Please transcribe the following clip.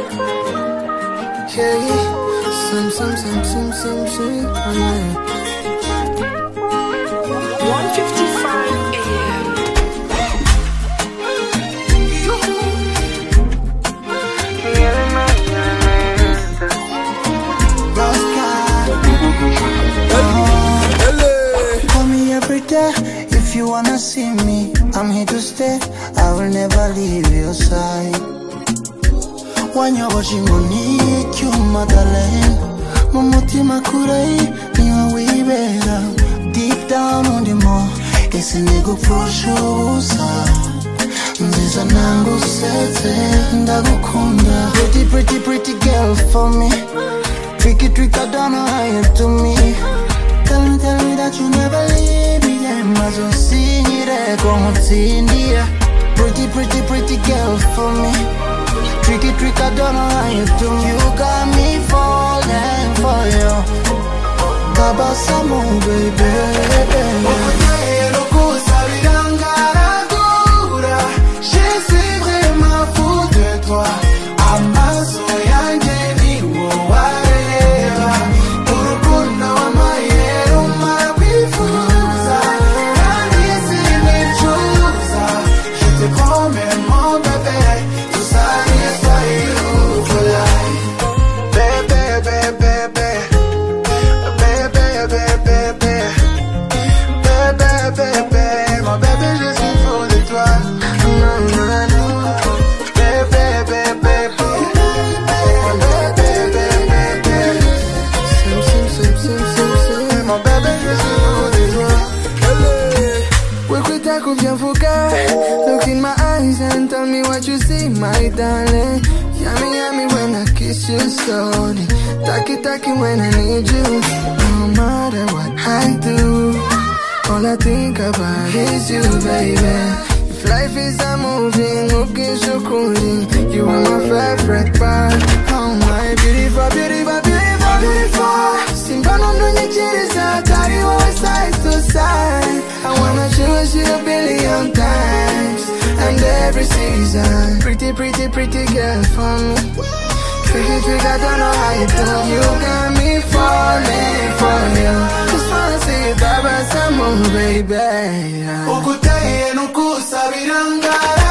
Yeah, some, oh yeah. 1:55 AM. Call me every day if you wanna see me. I'm here to stay, I will never leave your side. When you're watching money, you Madeleine. Mumutima kurei, niwa wibera. Deep down on the mall, ese nego proshusa. Nziza nangu sete, ndagukunda. Pretty girl for me. Tricky, I don't know how you do me. Tell me that you never leave me. I'm so sing it, como India. Pretty girl for me. Tricky, I don't know how you do. You got me falling for you. Tabasamu, baby. Je suis vraiment fou de toi. Amazo yanjye ni wowe. Urukundo w'amayero mabwifuza. Kandi sinicuza. Je te promets mon bébé. Tout ça n'est pas for life. Bébé, bébé, bébé. Bébé, bébé, bébé. Bébé, bébé. Mon bébé, je suis fou de toi. Look in my eyes and tell me what you see, my darling. Yummy when I kiss you slowly. Taki when I need you. No matter what I do, all I think about is you, baby. If life is a movie, looking so cool. You are my favorite part. Oh my beautiful. Simba no nyechiriza, carry always side to side. I wanna choose you a billion times, and every season. Pretty girl for me. Tricky, I don't know how you do. You got me falling for you. Just wanna see you, Tabasamu, baby. Okutaye no kusabiranga.